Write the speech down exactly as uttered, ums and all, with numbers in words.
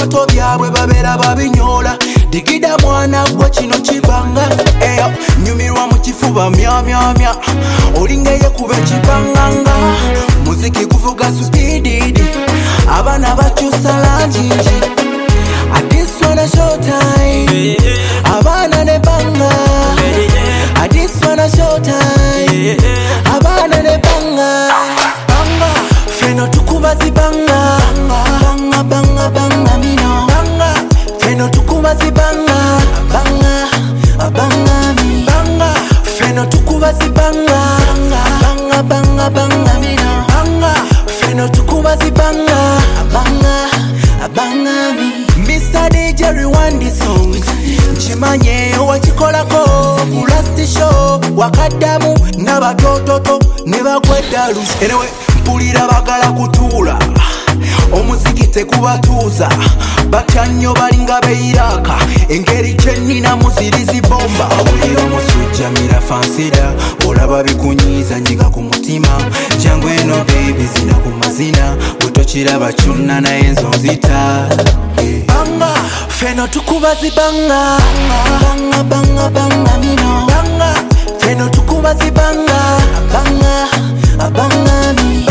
ebirooto byabwe babeera babinyola digida mwana gwe kino kibanga eyo nyumirwa mu kifuba myamyamya olingeye kuba ekibanganga muziki guvuga supididi abaana bakyusa lanjinji adiswana showtime abaana ne banga adiswana showtime abaana ne banga banga feno tukubazi banga banga banga banga mino banga feno tukubazi banga banga banga mi banga feno tukubazi banga banga banga banga mino banga feno tukubazi banga banga banga mi Mister D J rewind the songs Chimanye wachikolako Kulasti show wakadamu Nabatototo nebagwedalu Anyway mpulira bagala kutuula omuziki tekubatuuza batya nnyo balinga beiraka engeri kyenina muzirizi bomba awulira omusujja mira fansida olaba bikunyiiza nyiga ku mutima jangu eno baby zina ku mazina bwetokiraba kyonna naye enzonzita banga feno tukubazi banga banga banga banga mino banga feno tukubazi banga banga banga mi